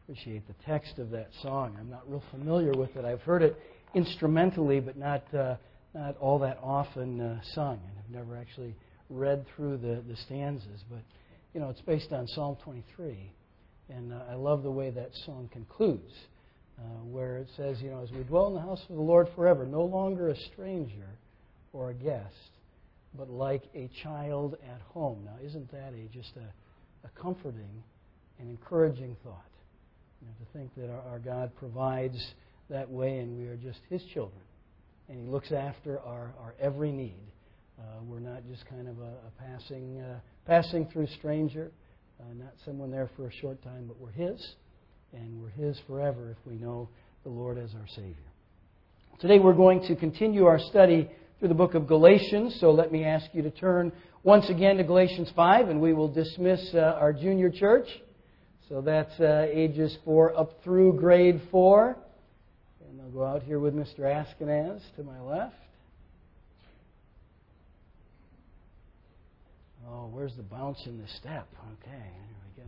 appreciate the text of that song. I'm not real familiar with it. I've heard it instrumentally, but not all that often sung. And I've never actually read through the stanzas. But, it's based on Psalm 23. And I love the way that song concludes, where it says, as we dwell in the house of the Lord forever, no longer a stranger or a guest, but like a child at home. Now, isn't that just a comforting and encouraging thought? To think that our God provides that way and we are just His children. And He looks after our every need. We're not just kind of a passing through stranger, not someone there for a short time, but we're His. And we're His forever if we know the Lord as our Savior. Today we're going to continue our study through the book of Galatians. So let me ask you to turn once again to Galatians 5, and we will dismiss our junior church. So that's ages 4 up through grade 4. And I'll go out here with Mr. Askenaz to my left. Oh, where's the bounce in the step? Okay, here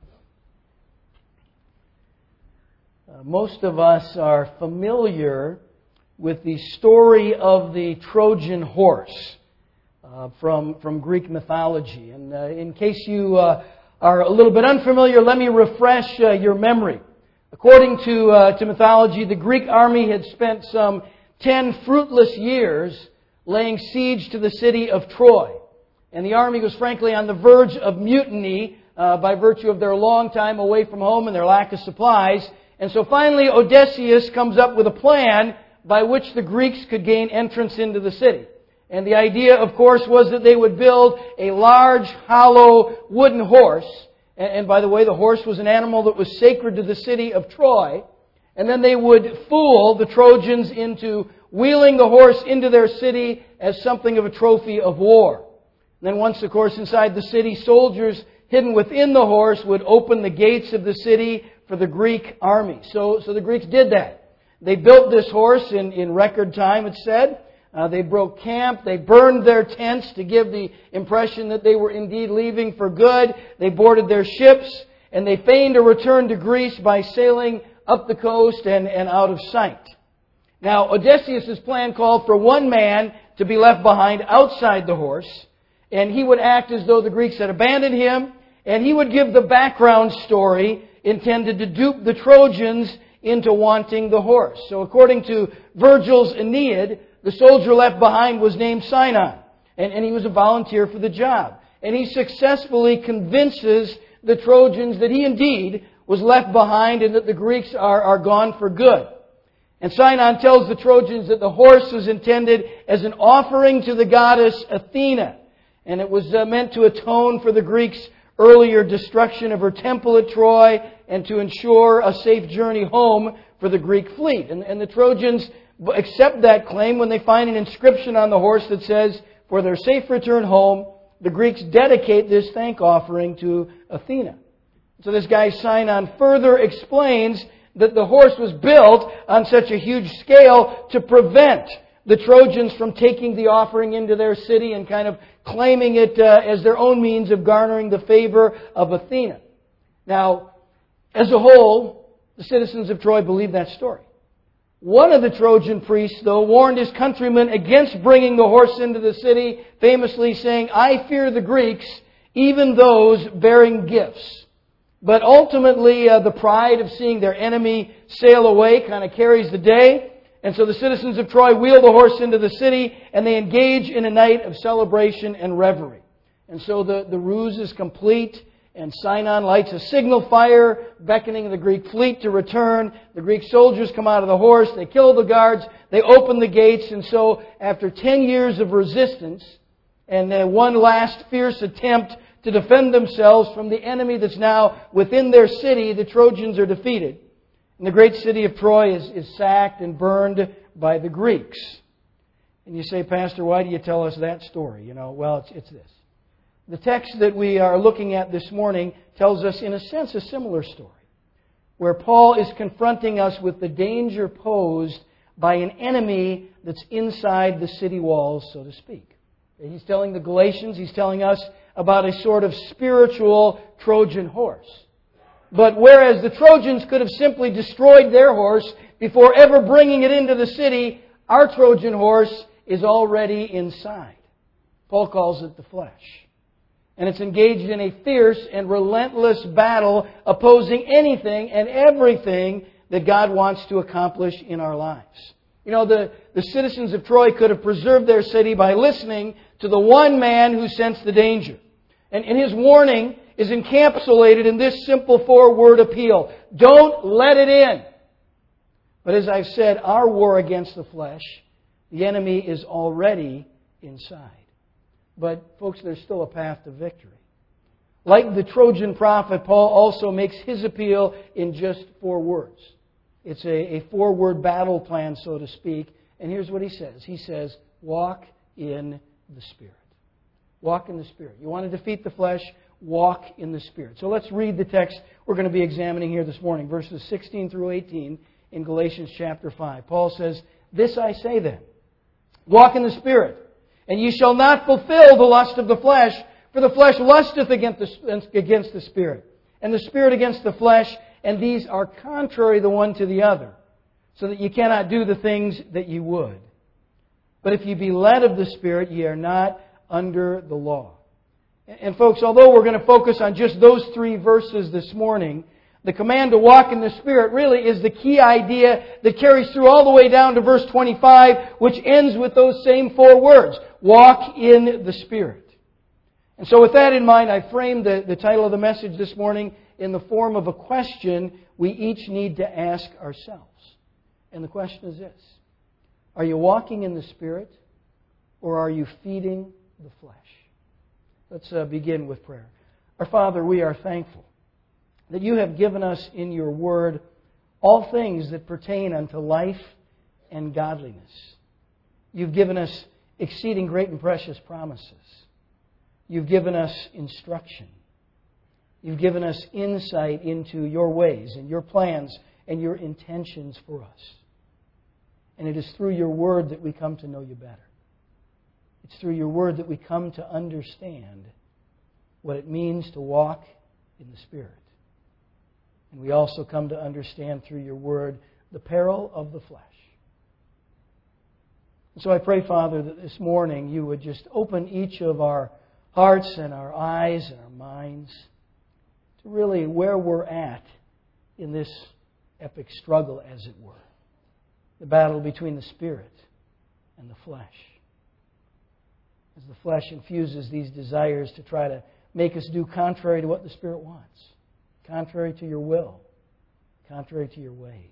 we go. Most of us are familiar with the story of the Trojan horse from Greek mythology. And in case you are a little bit unfamiliar, let me refresh your memory. According to mythology, the Greek army had spent some 10 fruitless years laying siege to the city of Troy. And the army was frankly on the verge of mutiny by virtue of their long time away from home and their lack of supplies. And so finally Odysseus comes up with a plan by which the Greeks could gain entrance into the city. And the idea, of course, was that they would build a large, hollow, wooden horse. And by the way, the horse was an animal that was sacred to the city of Troy. And then they would fool the Trojans into wheeling the horse into their city as something of a trophy of war. And then once, of course, inside the city, soldiers hidden within the horse would open the gates of the city for the Greek army. So the Greeks did that. They built this horse in record time, it said. They broke camp. They burned their tents to give the impression that they were indeed leaving for good. They boarded their ships, and they feigned a return to Greece by sailing up the coast and out of sight. Now, Odysseus' plan called for one man to be left behind outside the horse, and he would act as though the Greeks had abandoned him, and he would give the background story intended to dupe the Trojans into wanting the horse. So according to Virgil's Aeneid, the soldier left behind was named Sinon, and he was a volunteer for the job. And he successfully convinces the Trojans that he indeed was left behind and that the Greeks are gone for good. And Sinon tells the Trojans that the horse was intended as an offering to the goddess Athena. And it was meant to atone for the Greeks' earlier destruction of her temple at Troy and to ensure a safe journey home for the Greek fleet. And the Trojans accept that claim when they find an inscription on the horse that says, "For their safe return home, the Greeks dedicate this thank offering to Athena." So this guy Sinon further explains that the horse was built on such a huge scale to prevent the Trojans from taking the offering into their city and kind of claiming it as their own means of garnering the favor of Athena. Now, as a whole, the citizens of Troy believed that story. One of the Trojan priests, though, warned his countrymen against bringing the horse into the city, famously saying, "I fear the Greeks, even those bearing gifts." But ultimately, the pride of seeing their enemy sail away kind of carries the day. And so the citizens of Troy wheel the horse into the city, and they engage in a night of celebration and revelry. And so the ruse is complete, and Sinon lights a signal fire, beckoning the Greek fleet to return. The Greek soldiers come out of the horse, they kill the guards, they open the gates, and so after 10 years of resistance, and one last fierce attempt to defend themselves from the enemy that's now within their city, the Trojans are defeated. And the great city of Troy is sacked and burned by the Greeks. And you say, "Pastor, why do you tell us that story?" Well, it's this. The text that we are looking at this morning tells us, in a sense, a similar story, where Paul is confronting us with the danger posed by an enemy that's inside the city walls, so to speak. He's telling the Galatians, he's telling us about a sort of spiritual Trojan horse. But whereas the Trojans could have simply destroyed their horse before ever bringing it into the city, our Trojan horse is already inside. Paul calls it the flesh. And it's engaged in a fierce and relentless battle opposing anything and everything that God wants to accomplish in our lives. You know, the citizens of Troy could have preserved their city by listening to the one man who sensed the danger. And his warning is encapsulated in this simple 4-word appeal. Don't let it in. But as I've said, our war against the flesh, the enemy is already inside. But, folks, there's still a path to victory. Like the Trojan prophet, Paul also makes his appeal in just 4 words. It's a 4-word battle plan, so to speak. And here's what he says. He says, walk in the Spirit. Walk in the Spirit. You want to defeat the flesh? Walk in the Spirit. So let's read the text we're going to be examining here this morning, verses 16 through 18 in Galatians chapter 5. Paul says, this I say then, walk in the Spirit, and ye shall not fulfill the lust of the flesh, for the flesh lusteth against the Spirit, and the Spirit against the flesh, and these are contrary the one to the other, so that ye cannot do the things that ye would. But if ye be led of the Spirit, ye are not under the law. And folks, although we're going to focus on just those 3 verses this morning, the command to walk in the Spirit really is the key idea that carries through all the way down to verse 25, which ends with those same 4 words. Walk in the Spirit. And so with that in mind, I framed the title of the message this morning in the form of a question we each need to ask ourselves. And the question is this: are you walking in the Spirit, or are you feeding the flesh? Let's begin with prayer. Our Father, we are thankful that you have given us in your Word all things that pertain unto life and godliness. You've given us exceeding great and precious promises. You've given us instruction. You've given us insight into your ways and your plans and your intentions for us. And it is through your Word that we come to know you better. It's through your Word that we come to understand what it means to walk in the Spirit. And we also come to understand through your Word the peril of the flesh. And so I pray, Father, that this morning you would just open each of our hearts and our eyes and our minds to really where we're at in this epic struggle, as it were. The battle between the Spirit and the flesh. As the flesh infuses these desires to try to make us do contrary to what the Spirit wants. Contrary to your will. Contrary to your ways.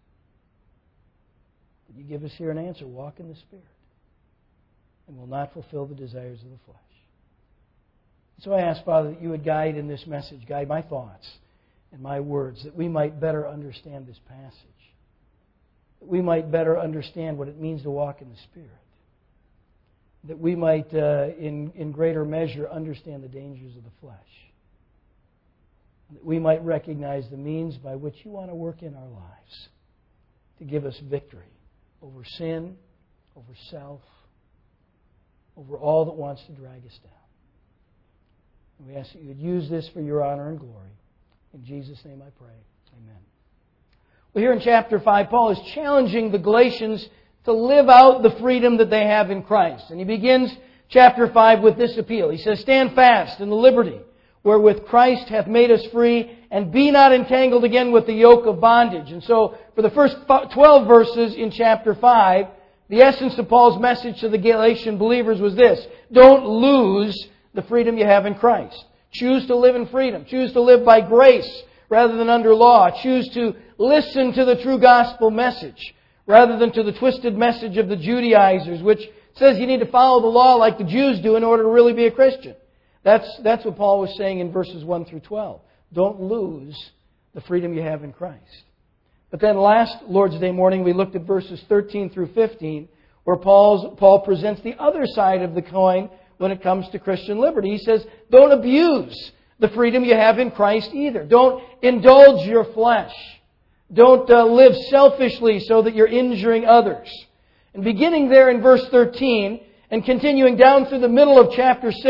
But you give us here an answer. Walk in the Spirit. And will not fulfill the desires of the flesh. So I ask, Father, that you would guide in this message, guide my thoughts and my words, that we might better understand this passage. That we might better understand what it means to walk in the Spirit. That we might, in greater measure, understand the dangers of the flesh. That we might recognize the means by which you want to work in our lives to give us victory over sin, over self, over all that wants to drag us down. And we ask that you would use this for your honor and glory. In Jesus' name I pray. Amen. Well, here in chapter 5, Paul is challenging the Galatians to live out the freedom that they have in Christ. And he begins chapter 5 with this appeal. He says, stand fast in the liberty wherewith Christ hath made us free, and be not entangled again with the yoke of bondage. And so, for the first 12 verses in chapter 5, the essence of Paul's message to the Galatian believers was this: don't lose the freedom you have in Christ. Choose to live in freedom. Choose to live by grace rather than under law. Choose to listen to the true gospel message rather than to the twisted message of the Judaizers, which says you need to follow the law like the Jews do in order to really be a Christian. That's what Paul was saying in verses 1 through 12. Don't lose the freedom you have in Christ. But then last Lord's Day morning, we looked at verses 13 through 15, where Paul presents the other side of the coin when it comes to Christian liberty. He says, don't abuse the freedom you have in Christ either. Don't indulge your flesh. Don't live selfishly so that you're injuring others. And beginning there in verse 13 and continuing down through the middle of chapter 6,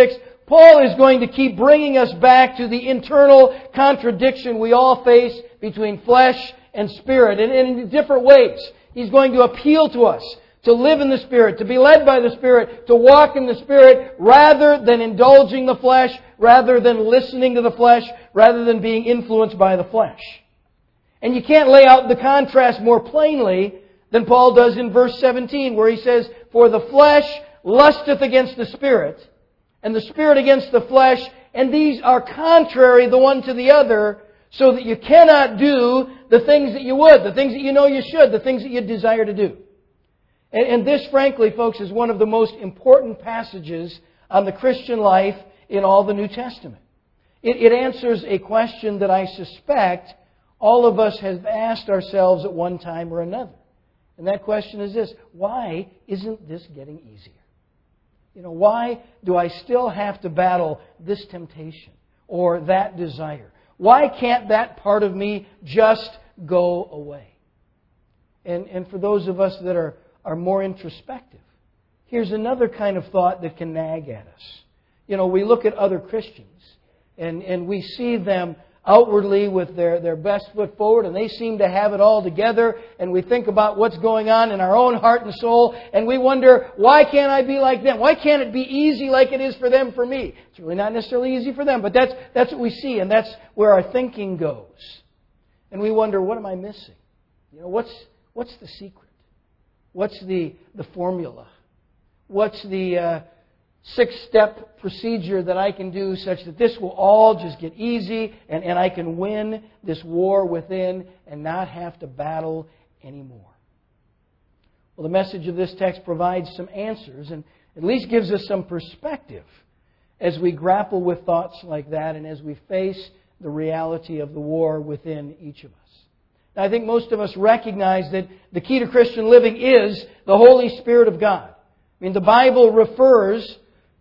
Paul is going to keep bringing us back to the internal contradiction we all face between flesh and spirit, and in different ways. He's going to appeal to us to live in the Spirit, to be led by the Spirit, to walk in the Spirit, rather than indulging the flesh, rather than listening to the flesh, rather than being influenced by the flesh. And you can't lay out the contrast more plainly than Paul does in verse 17, where he says, "For the flesh lusteth against the Spirit, and the Spirit against the flesh, and these are contrary the one to the other, so that you cannot do the things that you would, the things that you know you should, the things that you desire to do." And this, frankly, folks, is one of the most important passages on the Christian life in all the New Testament. It answers a question that I suspect all of us have asked ourselves at one time or another. And that question is this: why isn't this getting easier? Why do I still have to battle this temptation or that desire? Why can't that part of me just go away? And for those of us that are more introspective, here's another kind of thought that can nag at us. We look at other Christians and we see them outwardly with their best foot forward, and they seem to have it all together, and we think about what's going on in our own heart and soul, and we wonder, why can't I be like them? Why can't it be easy like it is for them for me? It's really not necessarily easy for them, but that's what we see, and that's where our thinking goes. And we wonder, what am I missing? What's the secret? What's the formula? What's the 6-step procedure that I can do such that this will all just get easy and I can win this war within and not have to battle anymore? Well, the message of this text provides some answers and at least gives us some perspective as we grapple with thoughts like that and as we face the reality of the war within each of us. Now, I think most of us recognize that the key to Christian living is the Holy Spirit of God. The Bible refers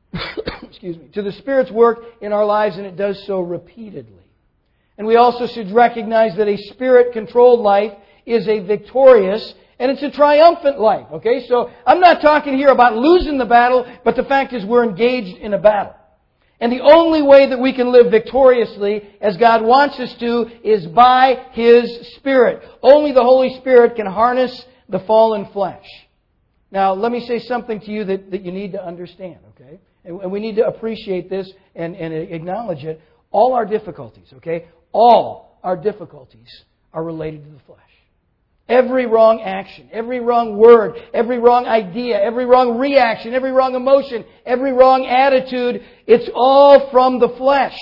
to the Spirit's work in our lives, and it does so repeatedly. And we also should recognize that a Spirit-controlled life is a victorious and it's a triumphant life. Okay, so I'm not talking here about losing the battle, but the fact is we're engaged in a battle. And the only way that we can live victoriously, as God wants us to, is by His Spirit. Only the Holy Spirit can harness the fallen flesh. Now, let me say something to you that you need to understand, okay? And we need to appreciate this and acknowledge it. All our difficulties, okay? All our difficulties are related to the flesh. Every wrong action, every wrong word, every wrong idea, every wrong reaction, every wrong emotion, every wrong attitude, it's all from the flesh.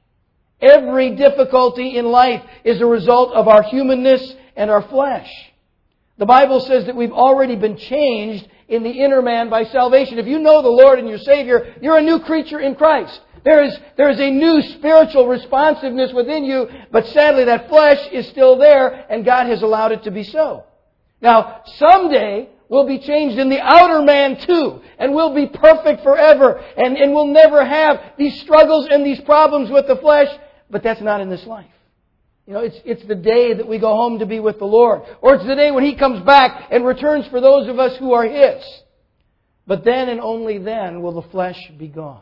Every difficulty in life is a result of our humanness and our flesh. The Bible says that we've already been changed in the inner man by salvation. If you know the Lord and your Savior, you're a new creature in Christ. There is a new spiritual responsiveness within you, but sadly that flesh is still there, and God has allowed it to be so. Now, someday we'll be changed in the outer man too, and we'll be perfect forever, and we'll never have these struggles and these problems with the flesh, but that's not in this life. It's the day that we go home to be with the Lord, or it's the day when He comes back and returns for those of us who are His. But then and only then will the flesh be gone.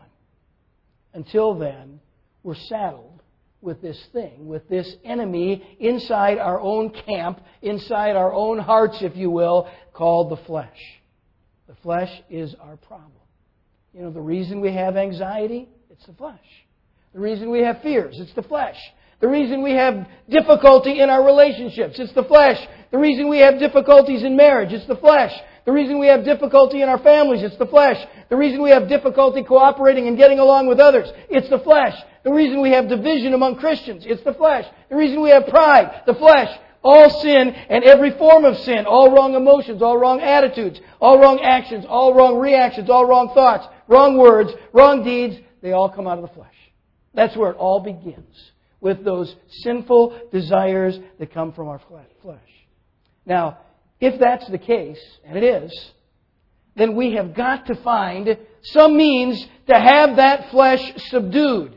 Until then, we're saddled with this thing, with this enemy inside our own camp, inside our own hearts, if you will, called the flesh. The flesh is our problem. The reason we have anxiety, it's the flesh. The reason we have fears, it's the flesh. The reason we have difficulty in our relationships, it's the flesh. The reason we have difficulties in marriage, it's the flesh. The reason we have difficulty in our families, it's the flesh. The reason we have difficulty cooperating and getting along with others, it's the flesh. The reason we have division among Christians, it's the flesh. The reason we have pride, the flesh. All sin and every form of sin, all wrong emotions, all wrong attitudes, all wrong actions, all wrong reactions, all wrong thoughts, wrong words, wrong deeds, they all come out of the flesh. That's where it all begins, with those sinful desires that come from our flesh. Now, if that's the case, and it is, then we have got to find some means to have that flesh subdued.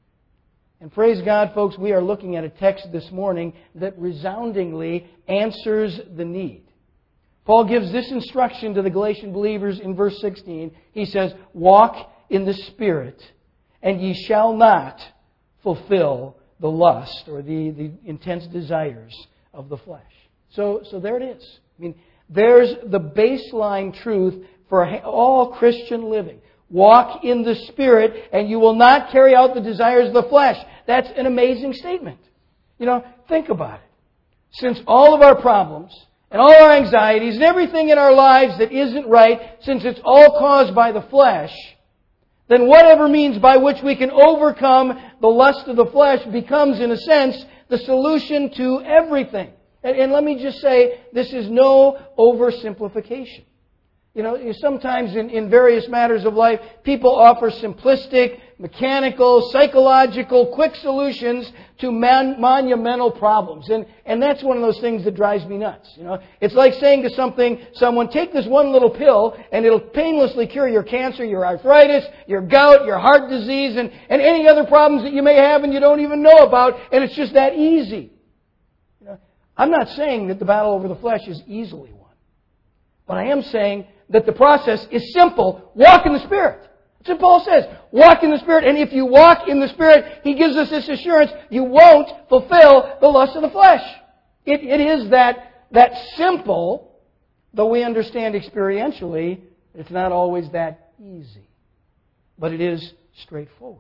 And praise God, folks, we are looking at a text this morning that resoundingly answers the need. Paul gives this instruction to the Galatian believers in verse 16. He says, "Walk in the Spirit, and ye shall not fulfill the lust or the intense desires of the flesh. So there it is. I mean, there's the baseline truth for all Christian living. Walk in the Spirit, and you will not carry out the desires of the flesh. That's an amazing statement. Think about it. Since all of our problems and all our anxieties and everything in our lives that isn't right, since it's all caused by the flesh, then whatever means by which we can overcome the lust of the flesh becomes, in a sense, the solution to everything. And let me just say, this is no oversimplification. Sometimes in various matters of life, people offer simplistic, mechanical, psychological, quick solutions to monumental problems. And that's one of those things that drives me nuts. It's like saying to someone, take this one little pill and it'll painlessly cure your cancer, your arthritis, your gout, your heart disease, and any other problems that you may have and you don't even know about, and it's just that easy. I'm not saying that the battle over the flesh is easily won. But I am saying that the process is simple. Walk in the Spirit. That's what Paul says. Walk in the Spirit. And if you walk in the Spirit, he gives us this assurance, you won't fulfill the lust of the flesh. It is that simple, though we understand experientially, it's not always that easy. But it is straightforward.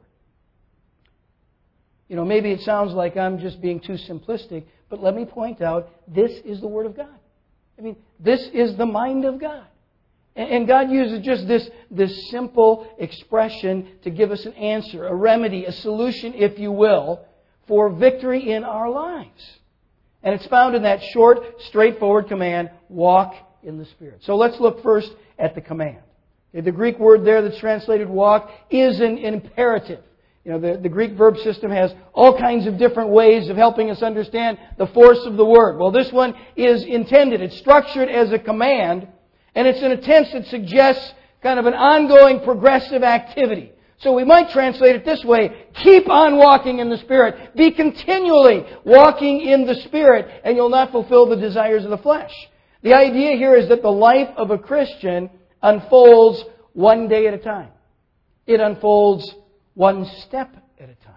Maybe it sounds like I'm just being too simplistic, but let me point out, this is the Word of God. This is the mind of God. And God uses just this simple expression to give us an answer, a remedy, a solution, if you will, for victory in our lives. And it's found in that short, straightforward command, walk in the Spirit. So let's look first at the command. The Greek word there that's translated walk is an imperative. The Greek verb system has all kinds of different ways of helping us understand the force of the word. Well, this one is intended. It's structured as a command, and it's in a tense that suggests kind of an ongoing progressive activity. So we might translate it this way: keep on walking in the Spirit. Be continually walking in the Spirit, and you'll not fulfill the desires of the flesh. The idea here is that the life of a Christian unfolds one day at a time. It unfolds one step at a time.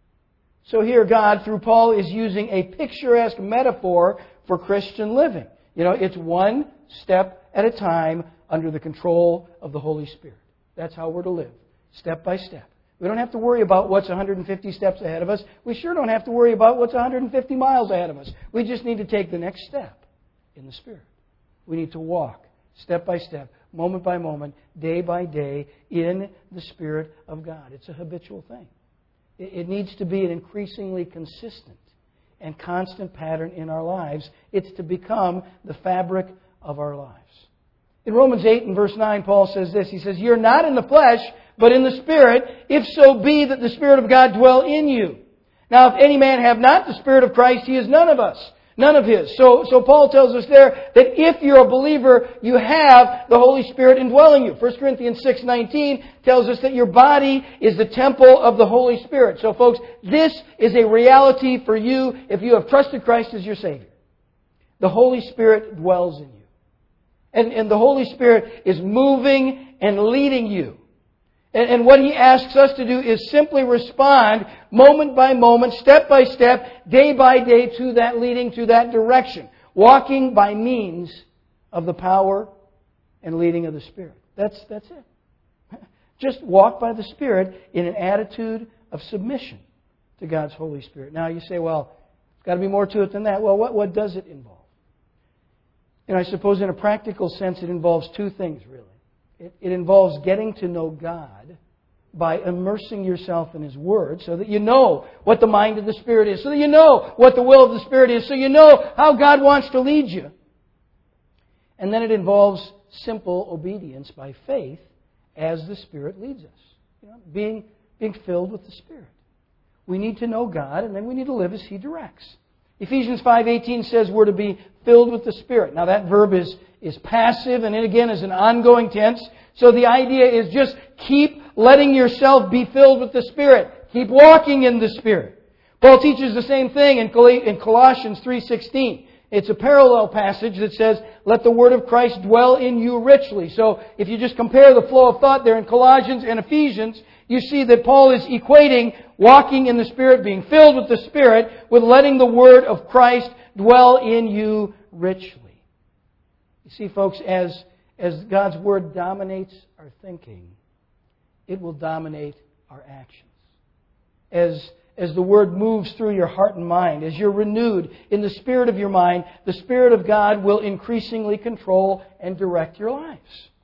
So here God, through Paul, is using a picturesque metaphor for Christian living. It's one step at a time under the control of the Holy Spirit. That's how we're to live, step by step. We don't have to worry about what's 150 steps ahead of us. We sure don't have to worry about what's 150 miles ahead of us. We just need to take the next step in the Spirit. We need to walk step by step, moment by moment, day by day, in the Spirit of God. It's a habitual thing. It needs to be an increasingly consistent and constant pattern in our lives. It's to become the fabric of our lives. In Romans 8 and verse 9, Paul says this. He says, "You're not in the flesh, but in the Spirit, if so be that the Spirit of God dwell in you. Now, if any man have not the Spirit of Christ, he is none of us. None of his." So Paul tells us there that if you're a believer, you have the Holy Spirit indwelling you. 1 Corinthians 6:19 tells us that your body is the temple of the Holy Spirit. So folks, this is a reality for you if you have trusted Christ as your Savior. The Holy Spirit dwells in you. And the Holy Spirit is moving and leading you. And what He asks us to do is simply respond moment by moment, step by step, day by day to that leading, to that direction. Walking by means of the power and leading of the Spirit. That's it. Just walk by the Spirit in an attitude of submission to God's Holy Spirit. Now you say, well, there's got to be more to it than that. Well, what does it involve? I suppose in a practical sense it involves two things, really. It involves getting to know God by immersing yourself in His Word so that you know what the mind of the Spirit is, so that you know what the will of the Spirit is, so you know how God wants to lead you. And then it involves simple obedience by faith as the Spirit leads us. Being filled with the Spirit. We need to know God, and then we need to live as He directs. Ephesians 5:18 says we're to be filled with the Spirit. Now that verb is passive, and it again is an ongoing tense. So the idea is just keep letting yourself be filled with the Spirit. Keep walking in the Spirit. Paul teaches the same thing in Colossians 3:16. It's a parallel passage that says, "Let the word of Christ dwell in you richly." So if you just compare the flow of thought there in Colossians and Ephesians, You see that Paul is equating walking in the Spirit, being filled with the Spirit, with letting the Word of Christ dwell in you richly. You see, folks, as God's Word dominates our thinking, it will dominate our actions. As the Word moves through your heart and mind, as you're renewed in the spirit of your mind, the Spirit of God will increasingly control and direct your lives.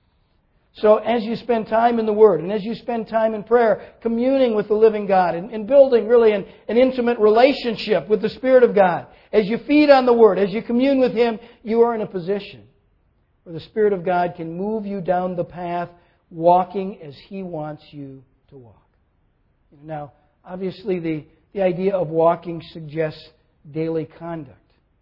So as you spend time in the Word, and as you spend time in prayer, communing with the living God, and building really an intimate relationship with the Spirit of God, as you feed on the Word, as you commune with Him, you are in a position where the Spirit of God can move you down the path, walking as He wants you to walk. Now, obviously, the idea of walking suggests daily conduct.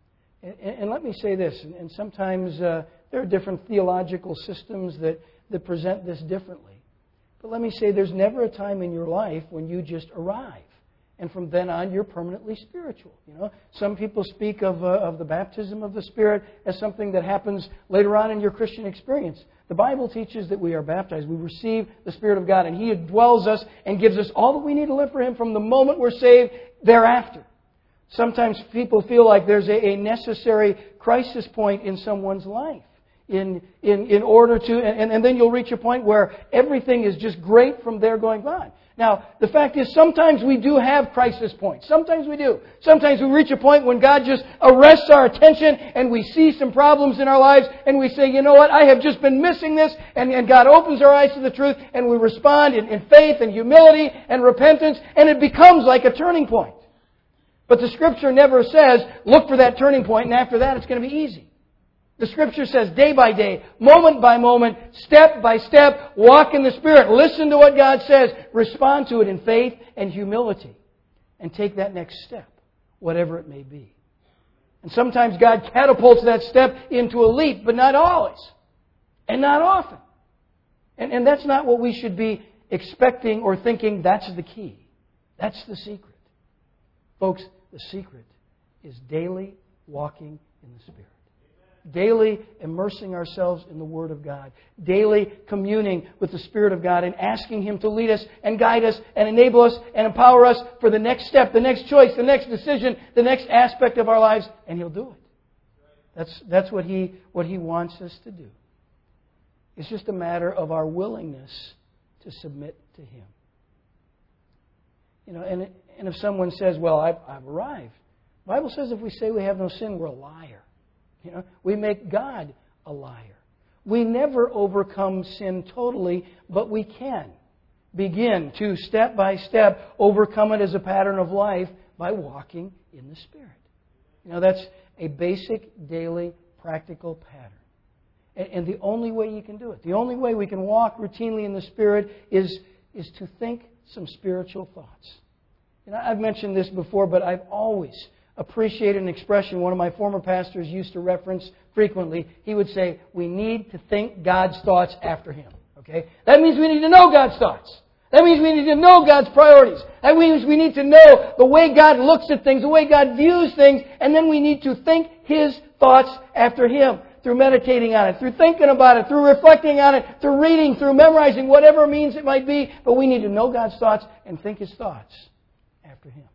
And let me say this, and sometimes there are different theological systems that present this differently. But let me say, there's never a time in your life when you just arrive. And from then on, you're permanently spiritual. Some people speak of the baptism of the Spirit as something that happens later on in your Christian experience. The Bible teaches that we are baptized. We receive the Spirit of God, and He indwells us and gives us all that we need to live for Him from the moment we're saved thereafter. Sometimes people feel like there's a necessary crisis point in someone's life in order to, and then you'll reach a point where everything is just great from there going on. Now, the fact is, sometimes we do have crisis points. Sometimes we do. Sometimes we reach a point when God just arrests our attention and we see some problems in our lives and we say, you know what, I have just been missing this, and God opens our eyes to the truth and we respond in faith and humility and repentance, and it becomes like a turning point. But the Scripture never says, look for that turning point and after that it's going to be easy. The Scripture says day by day, moment by moment, step by step, walk in the Spirit. Listen to what God says. Respond to it in faith and humility. And take that next step, whatever it may be. And sometimes God catapults that step into a leap, but not always. And not often. And that's not what we should be expecting or thinking that's the key. That's the secret. Folks, the secret is daily walking in the Spirit. Daily immersing ourselves in the Word of God. Daily communing with the Spirit of God and asking Him to lead us and guide us and enable us and empower us for the next step, the next choice, the next decision, the next aspect of our lives. And He'll do it. That's what He wants us to do. It's just a matter of our willingness to submit to Him. And if someone says, well, I've arrived. The Bible says if we say we have no sin, we're a liar. We make God a liar. We never overcome sin totally, but we can begin to, step by step, overcome it as a pattern of life by walking in the Spirit. That's a basic, daily, practical pattern. And the only way you can do it, the only way we can walk routinely in the Spirit is to think some spiritual thoughts. I've mentioned this before, but I've always appreciate an expression one of my former pastors used to reference frequently. He would say, we need to think God's thoughts after Him. Okay? That means we need to know God's thoughts. That means we need to know God's priorities. That means we need to know the way God looks at things, the way God views things, and then we need to think His thoughts after Him through meditating on it, through thinking about it, through reflecting on it, through reading, through memorizing, whatever means it might be. But we need to know God's thoughts and think His thoughts after Him.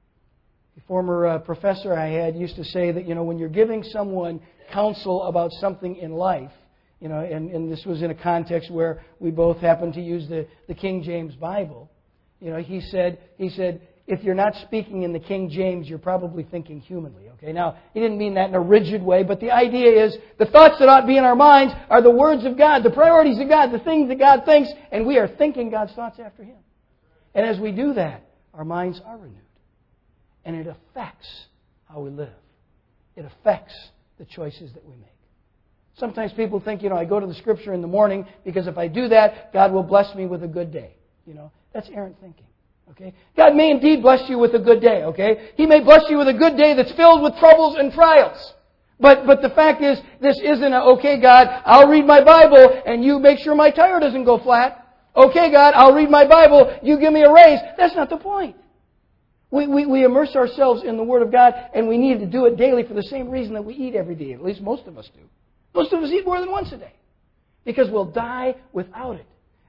A former professor I had used to say that, when you're giving someone counsel about something in life, and this was in a context where we both happened to use the King James Bible, he said, if you're not speaking in the King James, you're probably thinking humanly. Okay, now, he didn't mean that in a rigid way, but the idea is the thoughts that ought to be in our minds are the words of God, the priorities of God, the things that God thinks, and we are thinking God's thoughts after Him. And as we do that, our minds are renewed. And it affects how we live. It affects the choices that we make. Sometimes people think, I go to the Scripture in the morning because if I do that, God will bless me with a good day. That's errant thinking. Okay? God may indeed bless you with a good day. Okay? He may bless you with a good day that's filled with troubles and trials. But the fact is, this isn't okay, God, I'll read my Bible and you make sure my tire doesn't go flat. Okay, God, I'll read my Bible, you give me a raise. That's not the point. We immerse ourselves in the Word of God, and we need to do it daily for the same reason that we eat every day. At least most of us do. Most of us eat more than once a day. Because we'll die without it.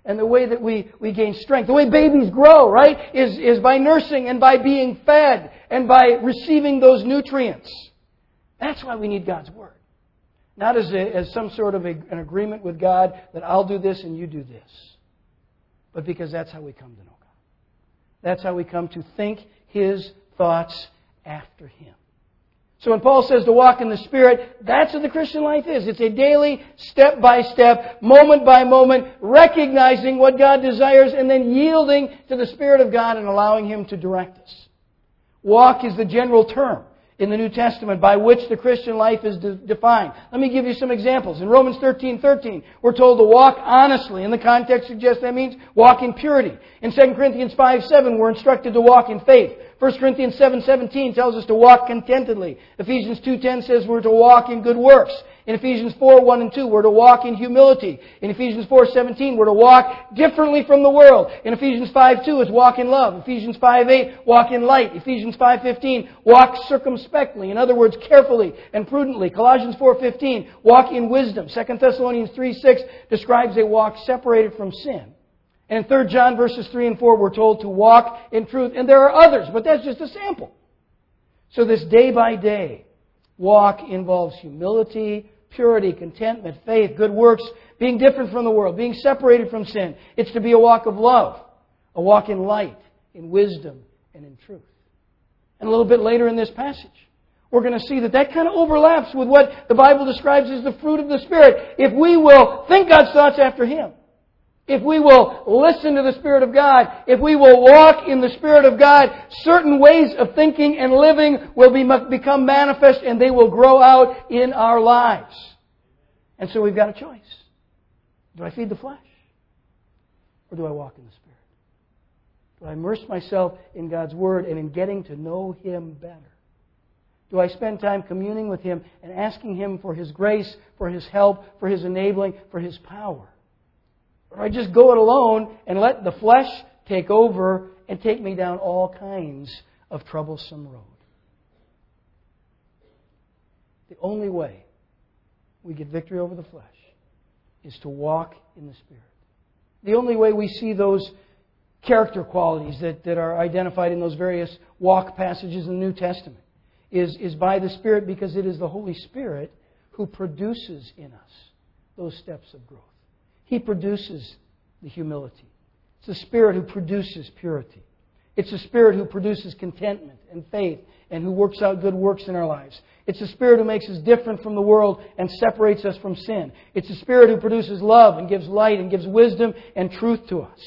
And the way that we gain strength, the way babies grow, right, is by nursing and by being fed and by receiving those nutrients. That's why we need God's Word. Not as some sort of an agreement with God that I'll do this and you do this. But because that's how we come to know God. That's how we come to think His thoughts after Him. So when Paul says to walk in the Spirit, that's what the Christian life is. It's a daily, step-by-step, moment-by-moment, recognizing what God desires and then yielding to the Spirit of God and allowing Him to direct us. Walk is the general term in the New Testament by which the Christian life is defined. Let me give you some examples. In Romans 13:13, we're told to walk honestly. And the context suggests that means walk in purity. In 2 Corinthians 5:7, we're instructed to walk in faith. 1 Corinthians 7:17 tells us to walk contentedly. Ephesians 2:10 says we're to walk in good works. In Ephesians 4:1 and 2, we're to walk in humility. In Ephesians 4:17, we're to walk differently from the world. In Ephesians 5:2, it's walk in love. Ephesians 5:8, walk in light. Ephesians 5:15, walk circumspectly. In other words, carefully and prudently. Colossians 4:15, walk in wisdom. 2 Thessalonians 3:6 describes a walk separated from sin. And in 3 John verses 3 and 4, we're told to walk in truth. And there are others, but that's just a sample. So this day-by-day walk involves humility, purity, contentment, faith, good works, being different from the world, being separated from sin. It's to be a walk of love, a walk in light, in wisdom, and in truth. And a little bit later in this passage, we're going to see that kind of overlaps with what the Bible describes as the fruit of the Spirit. If we will think God's thoughts after Him, if we will listen to the Spirit of God, if we will walk in the Spirit of God, certain ways of thinking and living will become manifest and they will grow out in our lives. And so we've got a choice. Do I feed the flesh? Or do I walk in the Spirit? Do I immerse myself in God's Word and in getting to know Him better? Do I spend time communing with Him and asking Him for His grace, for His help, for His enabling, for His power? Or I just go it alone and let the flesh take over and take me down all kinds of troublesome road. The only way we get victory over the flesh is to walk in the Spirit. The only way we see those character qualities that are identified in those various walk passages in the New Testament is by the Spirit, because it is the Holy Spirit who produces in us those steps of growth. He produces the humility. It's the Spirit who produces purity. It's the Spirit who produces contentment and faith and who works out good works in our lives. It's the Spirit who makes us different from the world and separates us from sin. It's the Spirit who produces love and gives light and gives wisdom and truth to us.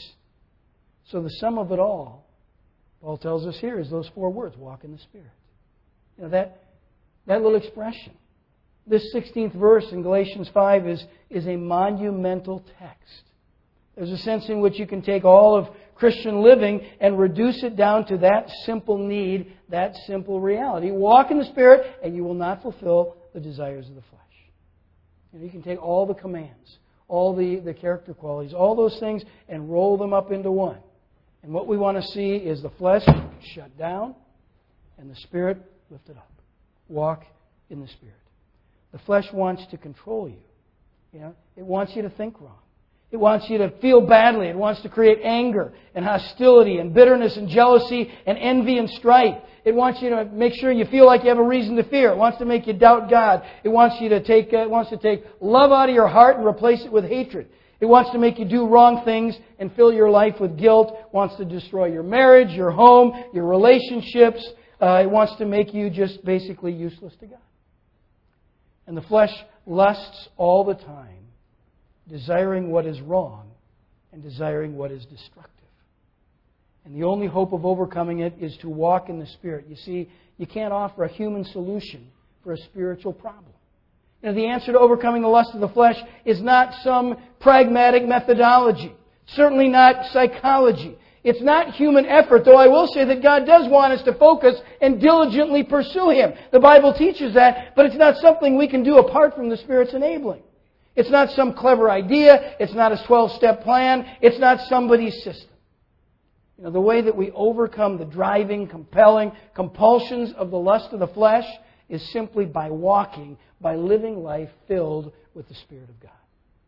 So the sum of it all, Paul tells us here, is those 4 words: walk in the Spirit. You know, that little expression. This 16th verse in Galatians 5 is a monumental text. There's a sense in which you can take all of Christian living and reduce it down to that simple need, that simple reality. Walk in the Spirit and you will not fulfill the desires of the flesh. You can take all the commands, all the character qualities, all those things and roll them up into one. And what we want to see is the flesh shut down and the Spirit lifted up. Walk in the Spirit. The flesh wants to control you. You know, it wants you to think wrong. It wants you to feel badly. It wants to create anger and hostility and bitterness and jealousy and envy and strife. It wants you to make sure you feel like you have a reason to fear. It wants to make you doubt God. It wants to take love out of your heart and replace it with hatred. It wants to make you do wrong things and fill your life with guilt. It wants to destroy your marriage, your home, your relationships. It wants to make you just basically useless to God. And the flesh lusts all the time, desiring what is wrong and desiring what is destructive. And the only hope of overcoming it is to walk in the Spirit. You see, you can't offer a human solution for a spiritual problem. You know, the answer to overcoming the lust of the flesh is not some pragmatic methodology. Certainly not psychology. It's not human effort, though I will say that God does want us to focus and diligently pursue Him. The Bible teaches that, but it's not something we can do apart from the Spirit's enabling. It's not some clever idea. It's not a 12-step plan. It's not somebody's system. You know, the way that we overcome the driving, compelling compulsions of the lust of the flesh is simply by walking, by living life filled with the Spirit of God.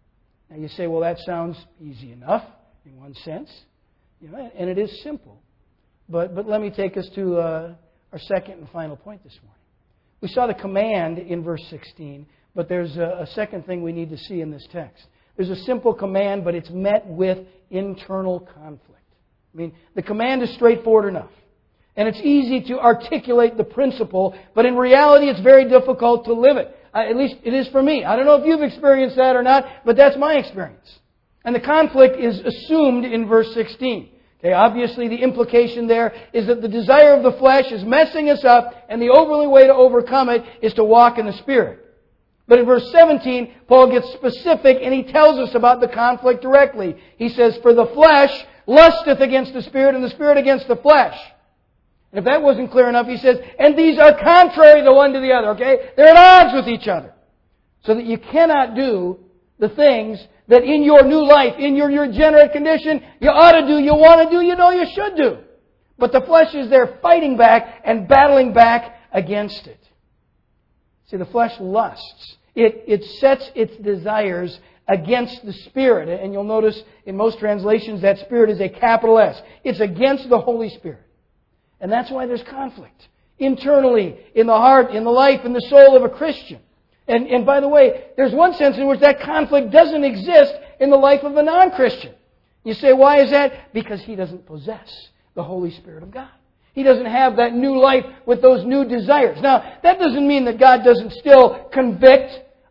Now you say, well, that sounds easy enough in one sense, and it is simple. But let me take us to our second and final point this morning. We saw the command in verse 16, but there's a second thing we need to see in this text. There's a simple command, but it's met with internal conflict. I mean, the command is straightforward enough. And it's easy to articulate the principle, but in reality it's very difficult to live it. At least it is for me. I don't know if you've experienced that or not, but that's my experience. And the conflict is assumed in verse 16. Okay, obviously the implication there is that the desire of the flesh is messing us up, and the only way to overcome it is to walk in the Spirit. But in verse 17, Paul gets specific and he tells us about the conflict directly. He says, "For the flesh lusteth against the Spirit, and the Spirit against the flesh." And if that wasn't clear enough, he says, "And these are contrary the one to the other." Okay? They're at odds with each other. So that you cannot do the things that in your new life, in your regenerate condition, you ought to do, you want to do, you know you should do. But the flesh is there fighting back and battling back against it. See, the flesh lusts. It sets its desires against the Spirit. And you'll notice in most translations that Spirit is a capital S. It's against the Holy Spirit. And that's why there's conflict. Internally, in the heart, in the life, in the soul of a Christian. And by the way, there's one sense in which that conflict doesn't exist in the life of a non-Christian. You say, why is that? Because he doesn't possess the Holy Spirit of God. He doesn't have that new life with those new desires. Now, that doesn't mean that God doesn't still convict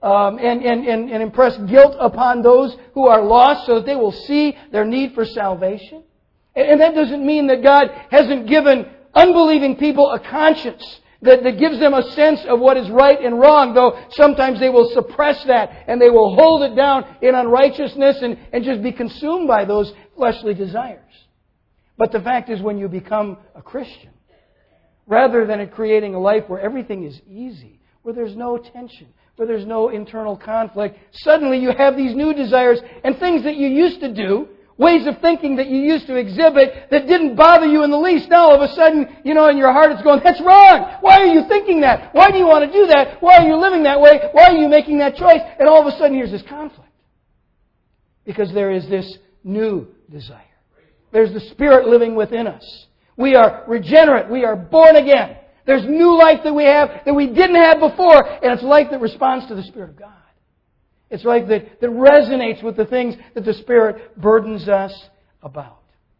and impress guilt upon those who are lost so that they will see their need for salvation. And that doesn't mean that God hasn't given unbelieving people a conscience that gives them a sense of what is right and wrong, though sometimes they will suppress that and they will hold it down in unrighteousness and just be consumed by those fleshly desires. But the fact is, when you become a Christian, rather than it creating a life where everything is easy, where there's no tension, where there's no internal conflict, suddenly you have these new desires and things that you used to do, ways of thinking that you used to exhibit that didn't bother you in the least. Now all of a sudden, in your heart it's going, that's wrong! Why are you thinking that? Why do you want to do that? Why are you living that way? Why are you making that choice? And all of a sudden here's this conflict. Because there is this new desire. There's the Spirit living within us. We are regenerate. We are born again. There's new life that we have that we didn't have before. And it's life that responds to the Spirit of God. It's life that resonates with the things that the Spirit burdens us about.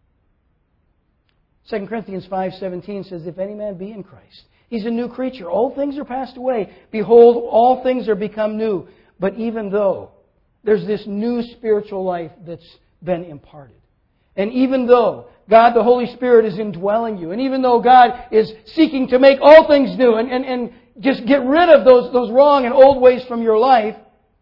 2 Corinthians 5:17 says, "If any man be in Christ, he's a new creature. Old things are passed away. Behold, all things are become new." But even though there's this new spiritual life that's been imparted, and even though God, the Holy Spirit, is indwelling you, and even though God is seeking to make all things new and just get rid of those wrong and old ways from your life,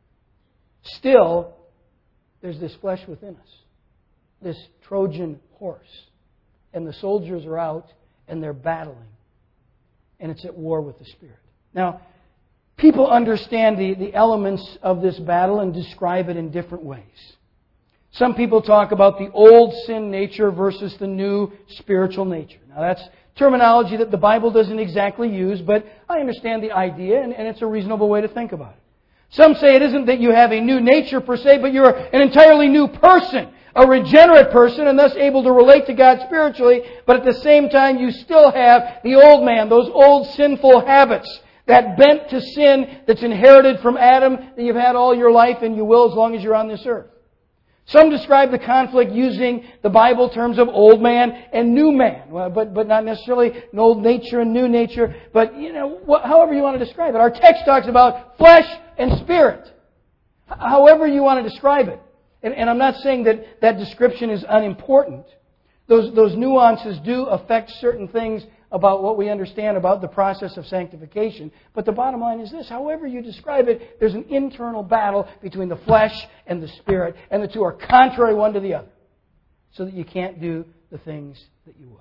still, there's this flesh within us. This Trojan horse. And the soldiers are out and they're battling. And it's at war with the Spirit. Now, people understand the elements of this battle and describe it in different ways. Some people talk about the old sin nature versus the new spiritual nature. Now, that's terminology that the Bible doesn't exactly use, but I understand the idea, and it's a reasonable way to think about it. Some say it isn't that you have a new nature per se, but you're an entirely new person, a regenerate person, and thus able to relate to God spiritually, but at the same time you still have the old man, those old sinful habits, that bent to sin that's inherited from Adam that you've had all your life and you will as long as you're on this earth. Some describe the conflict using the Bible terms of old man and new man, but not necessarily an old nature and new nature, but however you want to describe it. Our text talks about flesh and spirit. However you want to describe it. And I'm not saying that description is unimportant. Those nuances do affect certain things about what we understand about the process of sanctification. But the bottom line is this. However you describe it, there's an internal battle between the flesh and the spirit. And the two are contrary one to the other. So that you can't do the things that you would.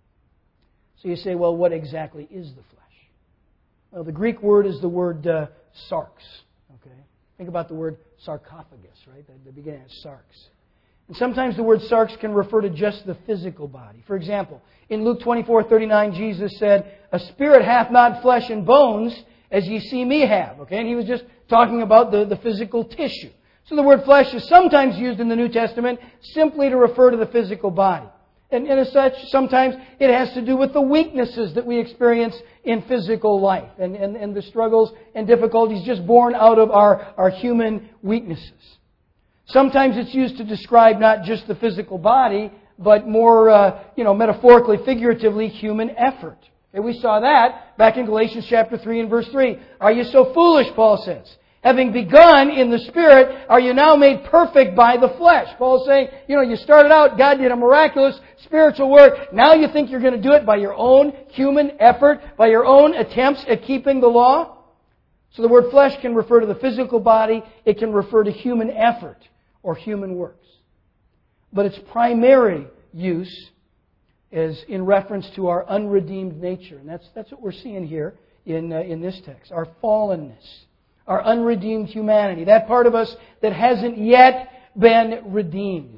So you say, well, what exactly is the flesh? Well, the Greek word is the word sarx. Okay? Think about the word sarcophagus, right? The beginning of sarx. And sometimes the word sarx can refer to just the physical body. For example, in Luke 24:39, Jesus said, "A spirit hath not flesh and bones, as ye see me have." Okay, and he was just talking about the physical tissue. So the word flesh is sometimes used in the New Testament simply to refer to the physical body. And as such, sometimes it has to do with the weaknesses that we experience in physical life and the struggles and difficulties just born out of our human weaknesses. Sometimes it's used to describe not just the physical body, but more, metaphorically, figuratively, human effort. And we saw that back in Galatians chapter 3 and verse 3. Are you so foolish, Paul says? Having begun in the Spirit, are you now made perfect by the flesh? Paul's saying, you started out, God did a miraculous spiritual work. Now you think you're going to do it by your own human effort, by your own attempts at keeping the law? So the word flesh can refer to the physical body. It can refer to human effort or human works. But its primary use is in reference to our unredeemed nature. And that's what we're seeing here in this text. Our fallenness. Our unredeemed humanity. That part of us that hasn't yet been redeemed.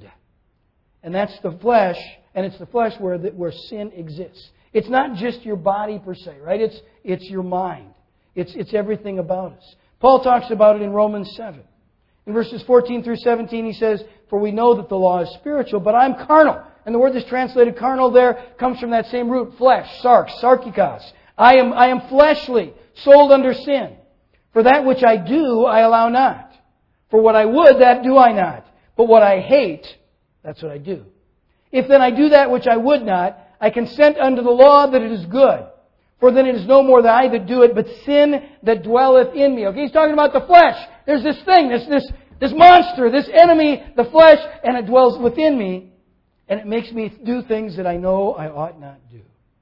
And that's the flesh, and it's the flesh where sin exists. It's not just your body per se, right? It's your mind. It's everything about us. Paul talks about it in Romans 7. In verses 14 through 17 he says, "For we know that the law is spiritual, but I'm carnal." And the word that's translated carnal there comes from that same root, flesh, sarkikos. I am fleshly, sold under sin. For that which I do, I allow not. For what I would, that do I not. But what I hate, that's what I do. If then I do that which I would not, I consent unto the law that it is good. For then it is no more that I that do it, but sin that dwelleth in me. Okay, he's talking about the flesh. There's this thing, this monster, this enemy, the flesh, and it dwells within me. And it makes me do things that I know I ought not do.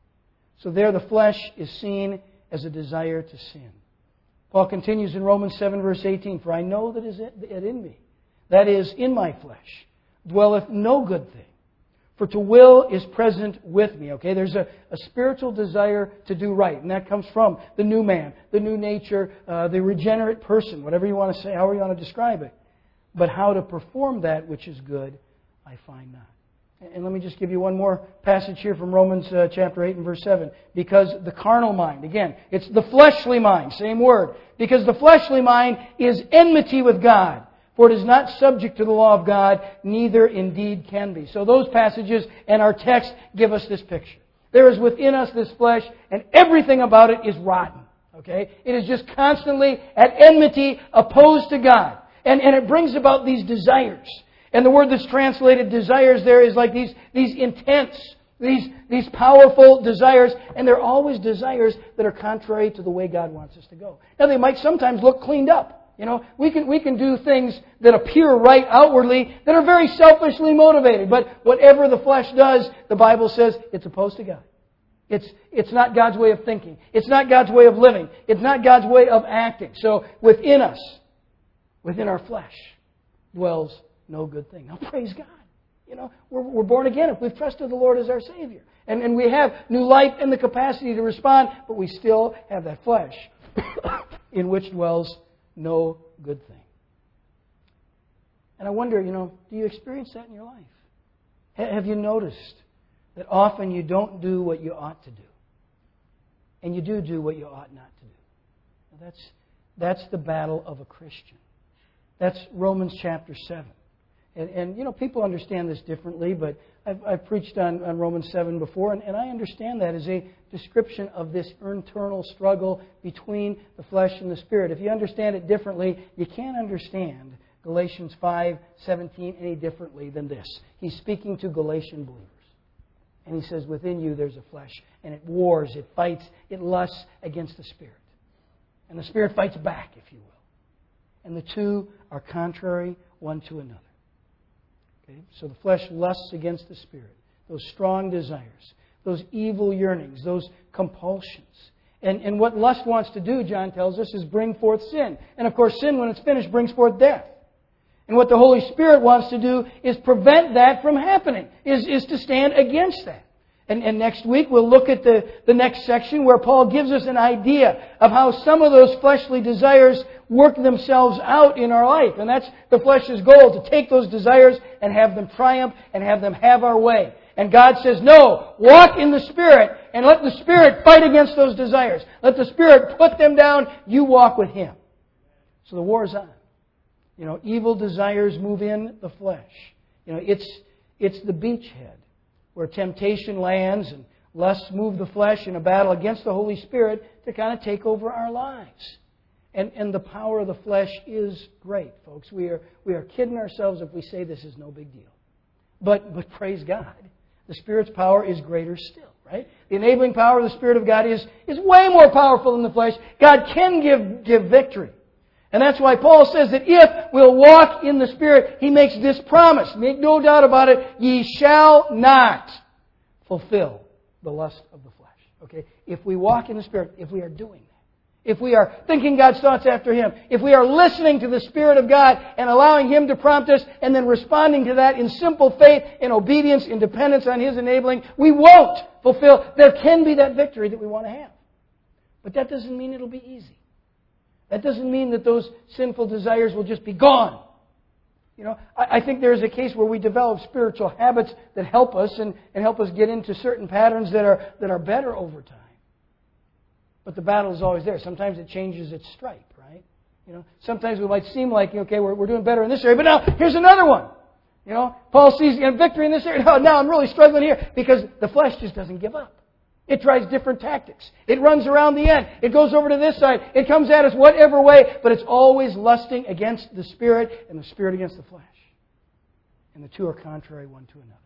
So there the flesh is seen as a desire to sin. Paul continues in Romans 7 verse 18, "For I know that is it in me, that is, in my flesh, dwelleth no good thing. For to will is present with me." Okay, there's a spiritual desire to do right. And that comes from the new man, the new nature, the regenerate person, whatever you want to say, however you want to describe it. But how to perform that which is good, I find not. And let me just give you one more passage here from Romans chapter 8 and verse 7. Because the carnal mind, again, it's the fleshly mind, same word. Because the fleshly mind is enmity with God. For it is not subject to the law of God, neither indeed can be. So those passages and our text give us this picture. There is within us this flesh, and everything about it is rotten. Okay? It is just constantly at enmity, opposed to God. And it brings about these desires. And the word that's translated desires there is like these intense, these powerful desires. And they're always desires that are contrary to the way God wants us to go. Now they might sometimes look cleaned up. We can do things that appear right outwardly that are very selfishly motivated. But whatever the flesh does, the Bible says it's opposed to God. It's not God's way of thinking. It's not God's way of living. It's not God's way of acting. So within us, within our flesh, dwells no good thing. Now praise God. We're born again if we've trusted the Lord as our Savior. And we have new life and the capacity to respond, but we still have that flesh in which dwells no good thing. And I wonder, do you experience that in your life? Have you noticed that often you don't do what you ought to do? And you do what you ought not to do. Now that's the battle of a Christian. That's Romans chapter 7. And people understand this differently, but I've preached on Romans 7 before, and I understand that as a description of this internal struggle between the flesh and the Spirit. If you understand it differently, you can't understand Galatians 5:17 any differently than this. He's speaking to Galatian believers. And he says, within you there's a flesh, and it wars, it fights, it lusts against the Spirit. And the Spirit fights back, if you will. And the two are contrary one to another. Okay? So the flesh lusts against the Spirit. Those strong desires, those evil yearnings, those compulsions. And what lust wants to do, John tells us, is bring forth sin. And of course, sin, when it's finished, brings forth death. And what the Holy Spirit wants to do is prevent that from happening, is to stand against that. And next week we'll look at the next section where Paul gives us an idea of how some of those fleshly desires work themselves out in our life. And that's the flesh's goal, to take those desires and have them triumph and have them have our way. And God says, no, walk in the Spirit and let the Spirit fight against those desires. Let the Spirit put them down. You walk with Him. So the war is on. Evil desires move in the flesh. It's the beachhead where temptation lands and lusts move the flesh in a battle against the Holy Spirit to kind of take over our lives. And the power of the flesh is great, folks. We are kidding ourselves if we say this is no big deal. But praise God, the Spirit's power is greater still, right? The enabling power of the Spirit of God is way more powerful than the flesh. God can give victory. And that's why Paul says that if we'll walk in the Spirit, he makes this promise. Make no doubt about it, ye shall not fulfill the lust of the flesh. Okay? If we walk in the Spirit, if we are doing that, if we are thinking God's thoughts after Him, if we are listening to the Spirit of God and allowing Him to prompt us and then responding to that in simple faith, in obedience, in dependence on His enabling, we won't fulfill. There can be that victory that we want to have. But that doesn't mean it'll be easy. That doesn't mean that those sinful desires will just be gone. I think there's a case where we develop spiritual habits that help us and help us get into certain patterns that are better over time. But the battle is always there. Sometimes it changes its stripe, right? Sometimes we might seem like, okay, we're doing better in this area, but now here's another one. Paul sees victory in this area. Now I'm really struggling here because the flesh just doesn't give up. It tries different tactics. It runs around the end. It goes over to this side. It comes at us whatever way, but it's always lusting against the Spirit and the Spirit against the flesh. And the two are contrary one to another.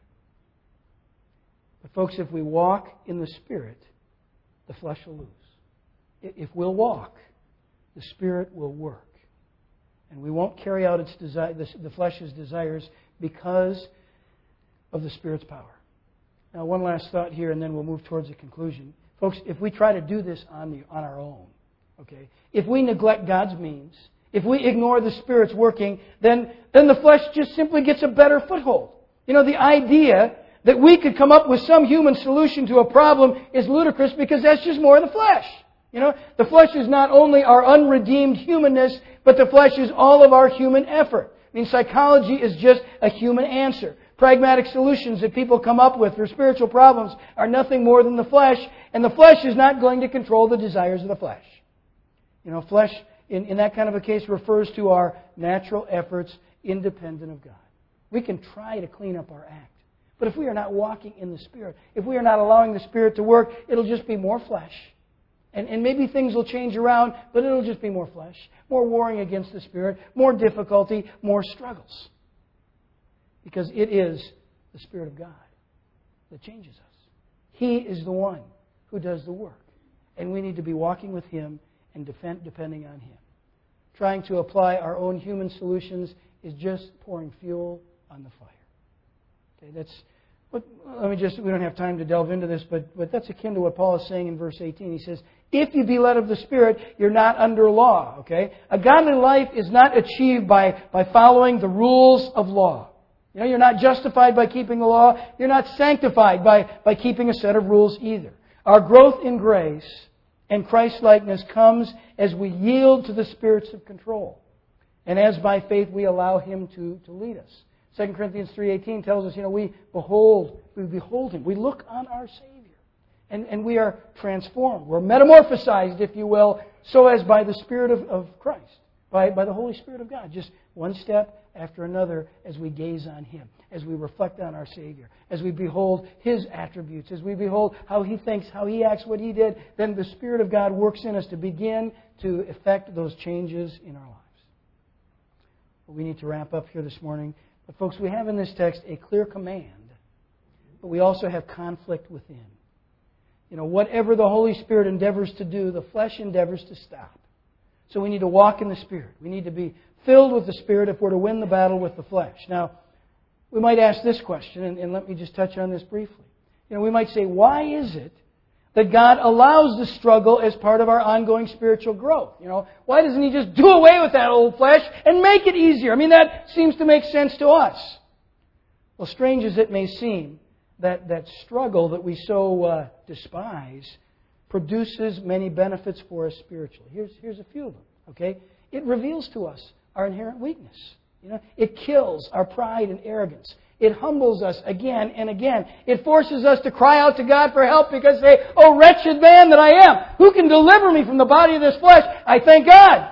But folks, if we walk in the Spirit, the flesh will lose. If we'll walk, the Spirit will work. And we won't carry out the flesh's desires because of the Spirit's power. Now, one last thought here, and then we'll move towards a conclusion. Folks, if we try to do this on our own, okay, if we neglect God's means, if we ignore the Spirit's working, then the flesh just simply gets a better foothold. The idea that we could come up with some human solution to a problem is ludicrous because that's just more of the flesh. The flesh is not only our unredeemed humanness, but the flesh is all of our human effort. Psychology is just a human answer. Pragmatic solutions that people come up with for spiritual problems are nothing more than the flesh, and the flesh is not going to control the desires of the flesh. Flesh in that kind of a case refers to our natural efforts independent of God. We can try to clean up our act, but if we are not walking in the Spirit, if we are not allowing the Spirit to work, it'll just be more flesh. And maybe things will change around, but it'll just be more flesh, more warring against the Spirit, more difficulty, more struggles. Because it is the Spirit of God that changes us. He is the one who does the work. And we need to be walking with Him and depending on Him. Trying to apply our own human solutions is just pouring fuel on the fire. Okay, we don't have time to delve into this, but that's akin to what Paul is saying in verse 18. He says, if you be led of the Spirit, you're not under law. Okay? A godly life is not achieved by following the rules of law. You're not justified by keeping the law. You're not sanctified by keeping a set of rules either. Our growth in grace and Christ-likeness comes as we yield to the spirits of control. And as by faith we allow Him to lead us. 2 Corinthians 3:18 tells us, we behold Him. We look on our Savior. And we are transformed. We're metamorphosized, if you will, so as by the Spirit of Christ. By the Holy Spirit of God. Just one step after another as we gaze on Him. As we reflect on our Savior. As we behold His attributes. As we behold how He thinks, how He acts, what He did. Then the Spirit of God works in us to begin to effect those changes in our lives. We need to wrap up here this morning. But folks, we have in this text a clear command. But we also have conflict within. Whatever the Holy Spirit endeavors to do, the flesh endeavors to stop. So we need to walk in the Spirit. We need to be filled with the Spirit if we're to win the battle with the flesh. Now, we might ask this question, and let me just touch on this briefly. We might say, why is it that God allows the struggle as part of our ongoing spiritual growth? Why doesn't He just do away with that old flesh and make it easier? That seems to make sense to us. Well, strange as it may seem, that struggle that we so despise produces many benefits for us spiritually. Here's a few of them. Okay, it reveals to us our inherent weakness. It kills our pride and arrogance. It humbles us again and again. It forces us to cry out to God for help because "Oh, wretched man that I am, who can deliver me from the body of this flesh?" I thank God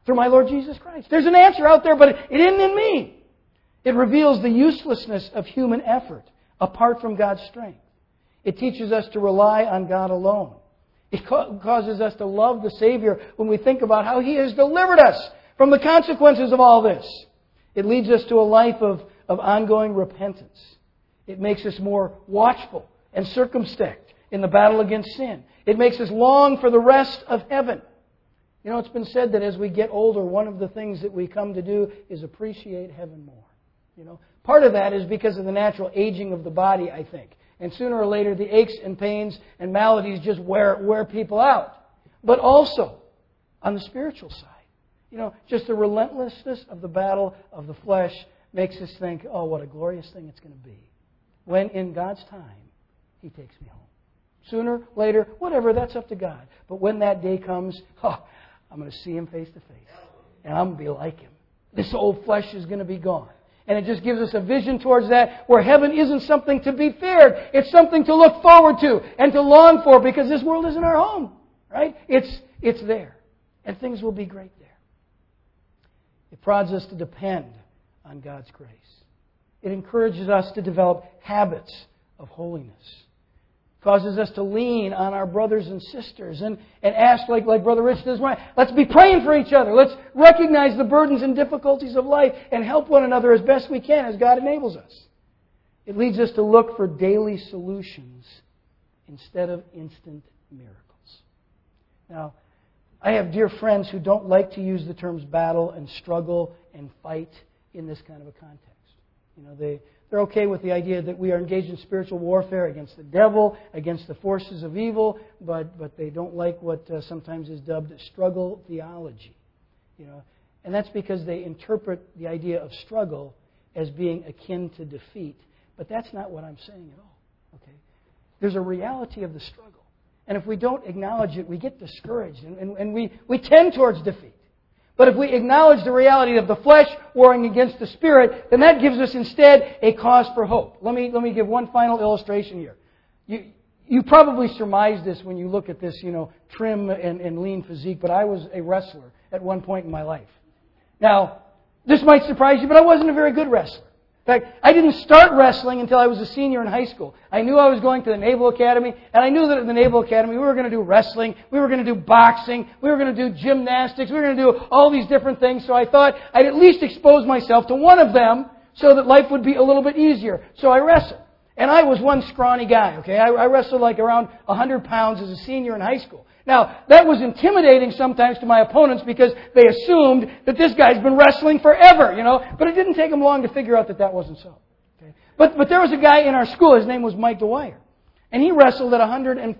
through my Lord Jesus Christ. There's an answer out there, but it isn't in me. It reveals the uselessness of human effort apart from God's strength. It teaches us to rely on God alone. It causes us to love the Savior when we think about how He has delivered us from the consequences of all this. It leads us to a life of ongoing repentance. It makes us more watchful and circumspect in the battle against sin. It makes us long for the rest of heaven. You know, it's been said that as we get older, one of the things that we come to do is appreciate heaven more. You know, part of that is because of the natural aging of the body, I think. And sooner or later, the aches and pains and maladies just wear people out. But also, on the spiritual side, you know, just the relentlessness of the battle of the flesh makes us think, oh, what a glorious thing it's going to be. When in God's time, He takes me home. Sooner, later, whatever, that's up to God. But when that day comes, I'm going to see Him face to face. And I'm going to be like Him. This old flesh is going to be gone. And it just gives us a vision towards that where heaven isn't something to be feared. It's something to look forward to and to long for because this world isn't our home. Right? It's there. And things will be great there. It prods us to depend on God's grace. It encourages us to develop habits of holiness. It causes us to lean on our brothers and sisters and ask, like Brother Rich does, let's be praying for each other. Let's recognize the burdens and difficulties of life and help one another as best we can as God enables us. It leads us to look for daily solutions instead of instant miracles. Now, I have dear friends who don't like to use the terms battle and struggle and fight in this kind of a context. You know, they're okay with the idea that we are engaged in spiritual warfare against the devil, against the forces of evil, but they don't like what sometimes is dubbed struggle theology. You know, and that's because they interpret the idea of struggle as being akin to defeat. But that's not what I'm saying at all. Okay, there's a reality of the struggle. And if we don't acknowledge it, we get discouraged and we tend towards defeat. But if we acknowledge the reality of the flesh warring against the Spirit, then that gives us instead a cause for hope. Let me give one final illustration here. You probably surmise this when you look at this, you know, trim and lean physique, but I was a wrestler at one point in my life. Now, this might surprise you, but I wasn't a very good wrestler. In fact, I didn't start wrestling until I was a senior in high school. I knew I was going to the Naval Academy, and I knew that at the Naval Academy we were going to do wrestling, we were going to do boxing, we were going to do gymnastics, we were going to do all these different things. So I thought I'd at least expose myself to one of them so that life would be a little bit easier. So I wrestled. And I was one scrawny guy, okay? I wrestled like around 100 pounds as a senior in high school. Now, that was intimidating sometimes to my opponents because they assumed that this guy's been wrestling forever, you know. But it didn't take them long to figure out that that wasn't so. Okay? But there was a guy in our school, his name was Mike Dwyer. And he wrestled at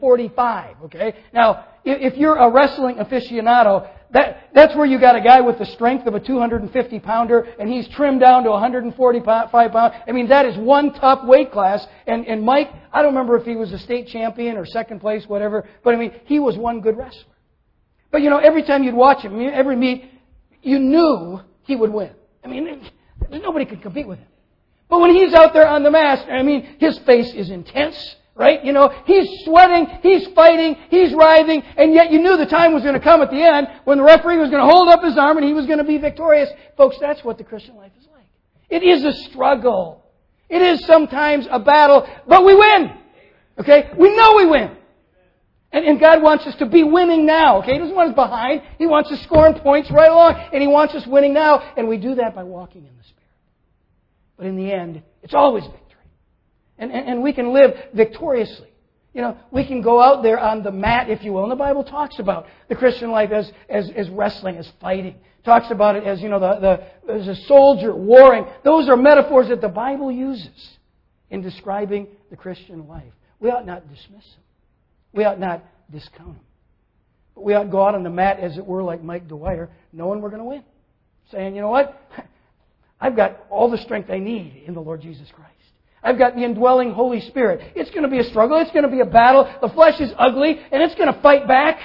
145, okay? Now, if you're a wrestling aficionado, that's where you got a guy with the strength of a 250-pounder, and he's trimmed down to 145 pounds. I mean, that is one tough weight class. And Mike, I don't remember if he was a state champion or second place, whatever, but I mean, he was one good wrestler. But, you know, every time you'd watch him, every meet, you knew he would win. I mean, nobody could compete with him. But when he's out there on the mat, I mean, his face is intense. Right? You know, he's sweating, he's fighting, he's writhing, and yet you knew the time was going to come at the end when the referee was going to hold up his arm and he was going to be victorious. Folks, that's what the Christian life is like. It is a struggle. It is sometimes a battle, but we win. Okay? We know we win. And God wants us to be winning now. Okay? He doesn't want us behind. He wants us scoring points right along, and He wants us winning now, and we do that by walking in the Spirit. But in the end, it's always victory. And we can live victoriously. You know, we can go out there on the mat, if you will. And the Bible talks about the Christian life as wrestling, as fighting. Talks about it as, you know, as a soldier warring. Those are metaphors that the Bible uses in describing the Christian life. We ought not dismiss them. We ought not discount them. But we ought to go out on the mat, as it were, like Mike Dwyer, knowing we're going to win. Saying, you know what? I've got all the strength I need in the Lord Jesus Christ. I've got the indwelling Holy Spirit. It's going to be a struggle. It's going to be a battle. The flesh is ugly, and it's going to fight back.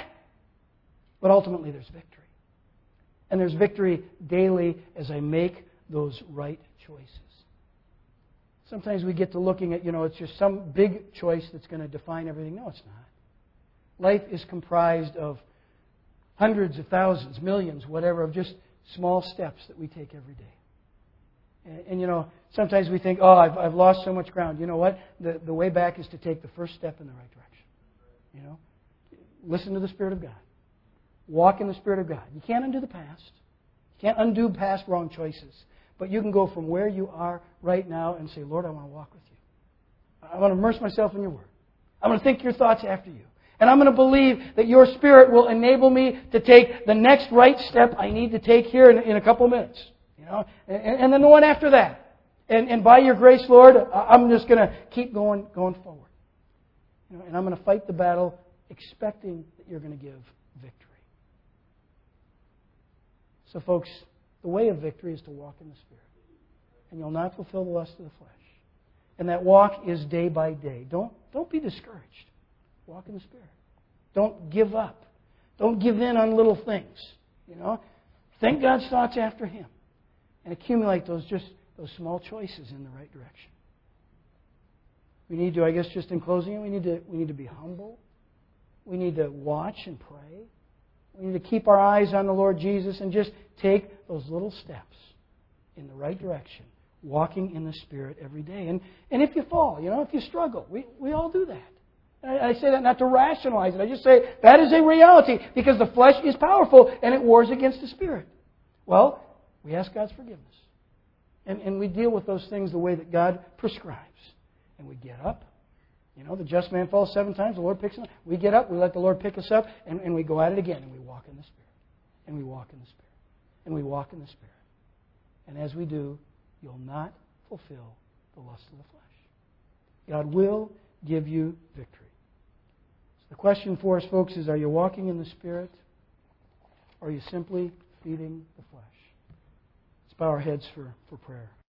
But ultimately, there's victory. And there's victory daily as I make those right choices. Sometimes we get to looking at, you know, it's just some big choice that's going to define everything. No, it's not. Life is comprised of hundreds of thousands, millions, whatever, of just small steps that we take every day. And sometimes we think, oh, I've lost so much ground. You know what? The way back is to take the first step in the right direction. Listen to the Spirit of God. Walk in the Spirit of God. You can't undo the past. You can't undo past wrong choices. But you can go from where you are right now and say, Lord, I want to walk with you. I want to immerse myself in your Word. I'm going to think your thoughts after you. And I'm going to believe that your Spirit will enable me to take the next right step I need to take here in a couple minutes. And then the one after that. And by your grace, Lord, I'm just going to keep going forward. And I'm going to fight the battle expecting that you're going to give victory. So, folks, the way of victory is to walk in the Spirit. And you'll not fulfill the lust of the flesh. And that walk is day by day. Don't be discouraged. Walk in the Spirit. Don't give up. Don't give in on little things. Think God's thoughts after Him. And accumulate those small choices in the right direction. We need to, I guess just in closing, we need to be humble. We need to watch and pray. We need to keep our eyes on the Lord Jesus and just take those little steps in the right direction, walking in the Spirit every day. And if you fall, if you struggle, we all do that. And I say that not to rationalize it. I just say that is a reality because the flesh is powerful and it wars against the Spirit. Well, we ask God's forgiveness. And we deal with those things the way that God prescribes. And we get up. The just man falls 7 times, the Lord picks him up. We get up, we let the Lord pick us up, and we go at it again, and we walk in the Spirit. And we walk in the Spirit. And we walk in the Spirit. And as we do, you'll not fulfill the lust of the flesh. God will give you victory. So the question for us, folks, is, are you walking in the Spirit, or are you simply feeding the flesh? Let's bow our heads for prayer.